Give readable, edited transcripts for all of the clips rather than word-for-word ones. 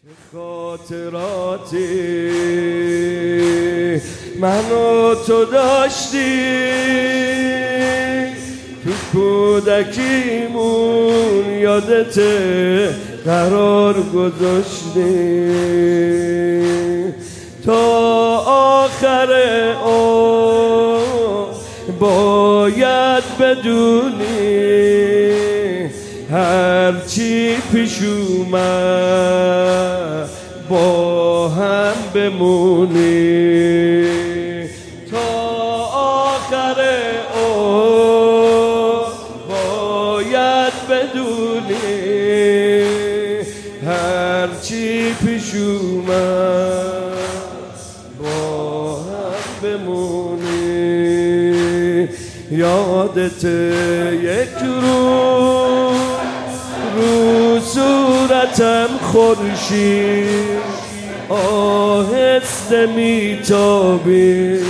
خاطراتی من و تو داشتی تو کودکیمون، یادته قرار گذاشتی تا آخر عمر. باید بدونی هرچی پیش اومد با هم بمونی تا آخر عمر. باید بدونی هرچی پیش اومد با هم بمونی. یادته یک رو صورتم خورشید آهسته میتابی،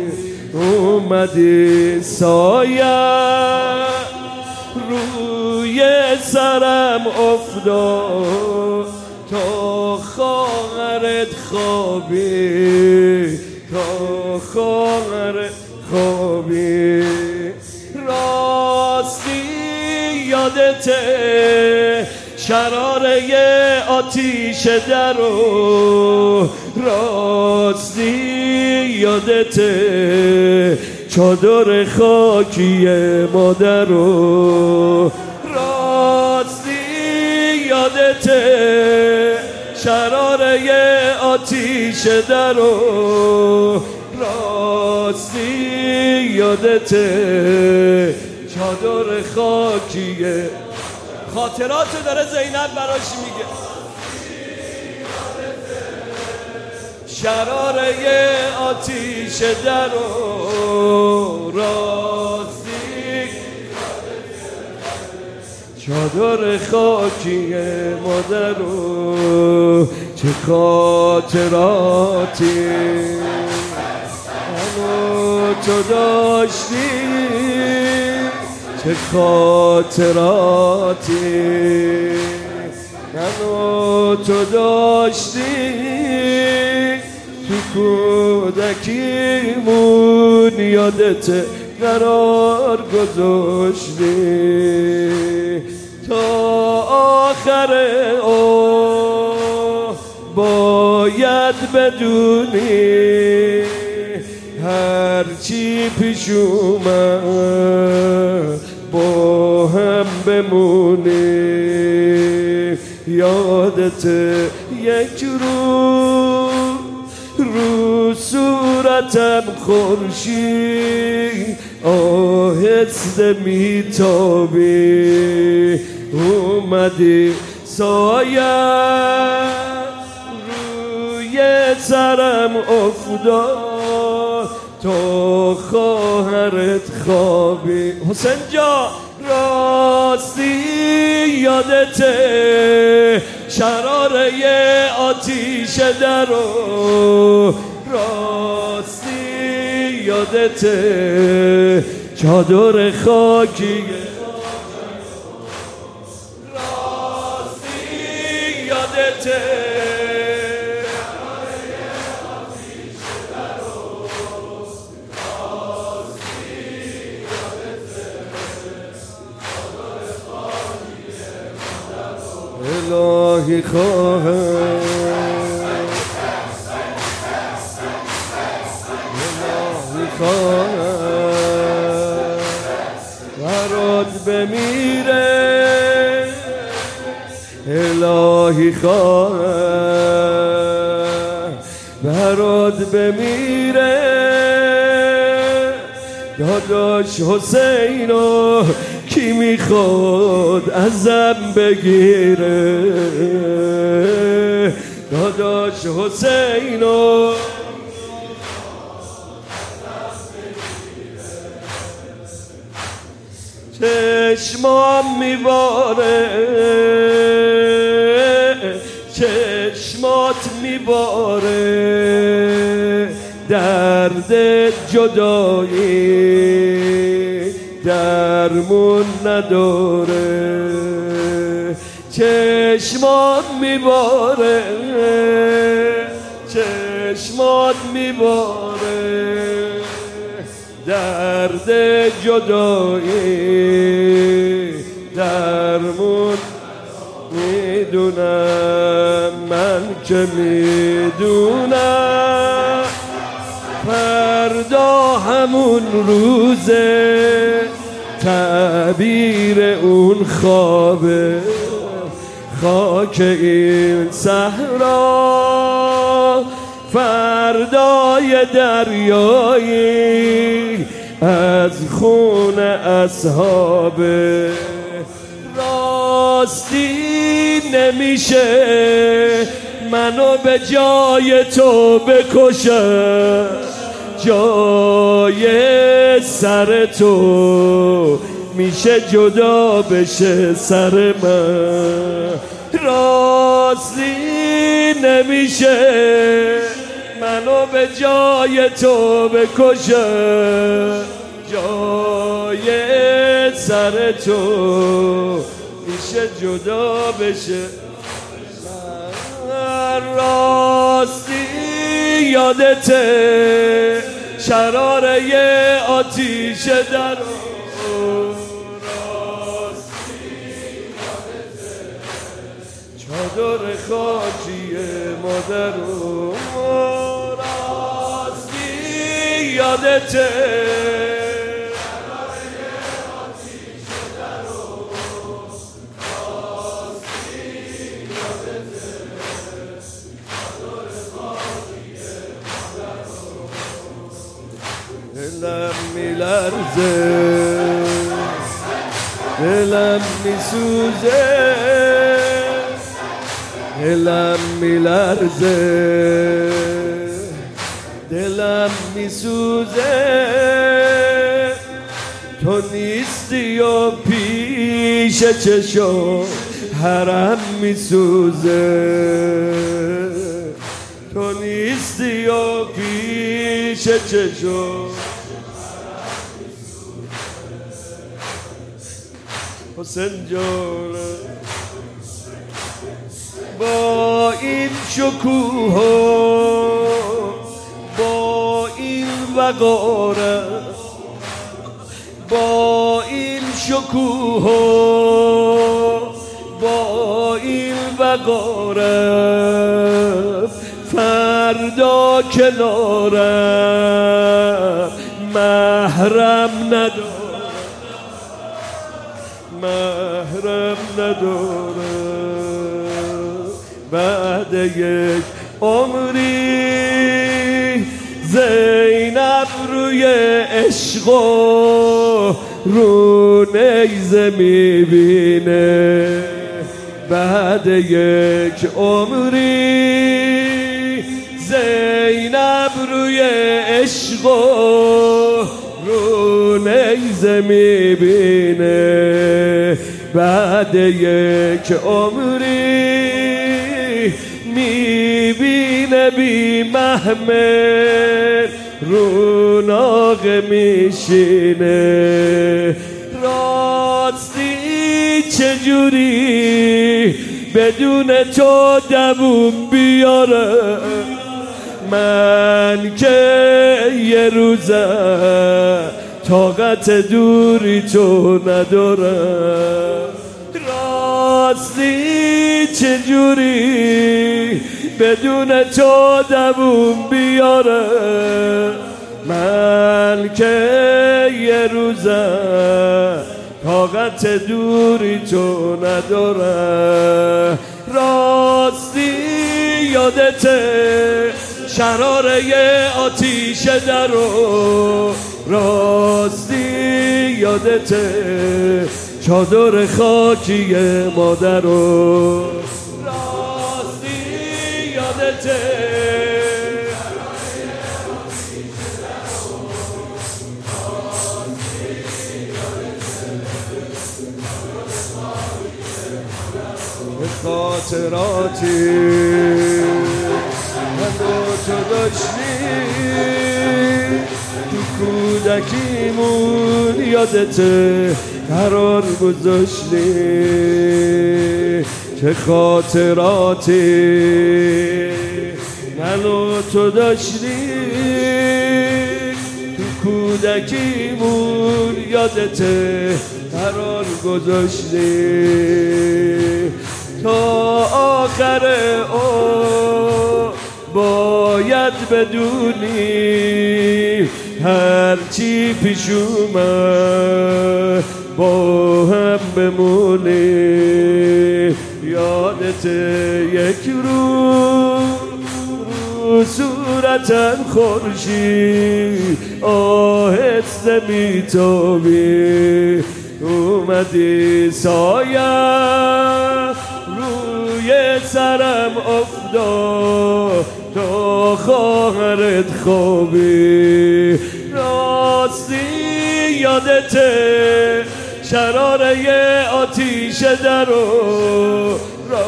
اومدی سایه روی سرم افتاد تا خواهرت خوابی، تا خواهرت خوابی. راستی یادته شراره آتیش درو، راستی یادته چادر خاکی مادرو، راستی یادته شراره آتیش درو، راستی یادته چادر خاکیه. خاطراتو داره زینب براش میگه. شراره آتیش درو، راستی چادر خاکیه مادرو. چه خاطراتی منو تو داشتی، چه خاطراتی منو تو داشتی تو کودکیمون، یادت قرار گذاشتی تا آخر عمر. باید بدونی هرچی پیش اومد با هم بمونی. یادت یک رو صورتم خورشید آهسته میتابی، اومدی سایه روی سرم افتاد تا خواهرت خوابی. حسین جا راستی یادته شراره آتیش درو، راستی یادته چادر خاکی، راستی یادته الهی خواهم، الهی خواهم برات بمیره، الهی خواهم برات بمیره. داداش حسینو کی میخواد ازم بگیره، داداش حسینو چشمام میباره، چشمات میباره، درد جدایی درمون نداره، چشمات میباره، چشمات میباره، درد جدایی درمون میدونم، من که میدونم فردا همون روزه، تعبیر اون خوابه، خاک این صحرا فردای دریایی از خون اصحابه. راستی نمیشه منو به جای تو بکشم، جای سر تو میشه جدا بشه سر من. راستی نمیشه منو به جای تو بکشم، جای سر تو میشه جدا بشه. راستی یادته شراره آتیش در، راستی یادته چادر خاکی مادر، راستی یادته دلم میلرزه، دلم میسوزه، دلم میلرزه، دلم میسوزه، تو نیستی و پیش چشم حرم میسوزه، تو نیستی و پیش چشم حسین جان. با این شکوه و با این وقاره، با این شکوه و با این وقاره، فردا کنارم محرم ندارم، محرم ندارم. بعد یک عمری زینب روی عشق و رو نیزه میبینه، بعد یک عمری زینب روی عشق و رو نیزه میبینه، بعد یک عمری میبینه بی محمل رو ناقه میشینه. راستی چجوری بدون تو دووم بیاره، من که یه روزه طاقت دوری تو ندارم. راستی چجوری بدون تو دووم بیاره، من که یه روزه طاقت دوری تو ندارم. راستی یادته شراره آتیش درو، راستی یادته چادر خاکی مادرو، راستی یادته خاطراتی من با تو داشتی تو کودکیمون، یادته قرار گذاشتی چه خاطراتی من و تو داشتی تو کودکیمون، یادته قرار گذاشتی تا آخر باید بدونی هرچی پیش اومد با هم بمونی. یادته یک روز صورتم خورشید آهسته میتابی، اومدی سایه روی سرم افتاد تا خواهرت خوابی. راستی یادته شراره آتیش درو،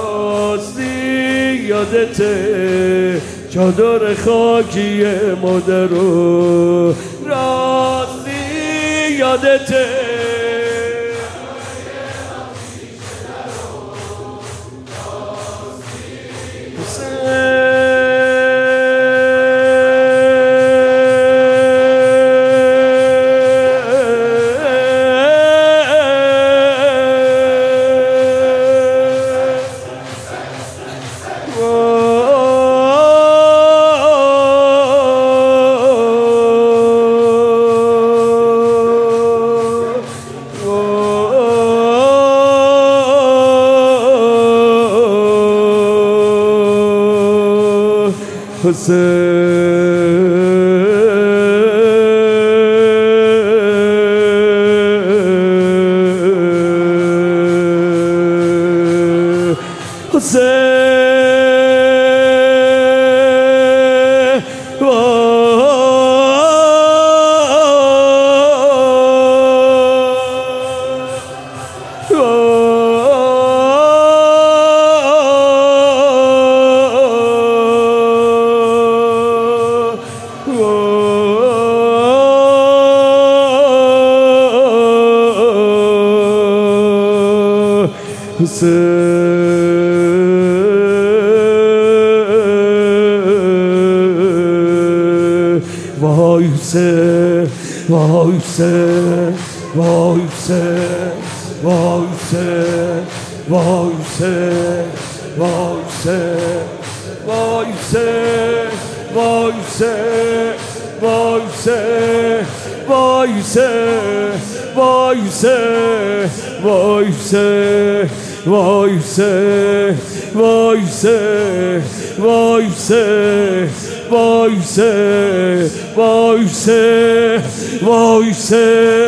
راستی یادته چادر خاکی مادرو، راستی یادته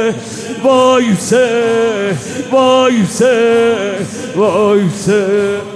وایسه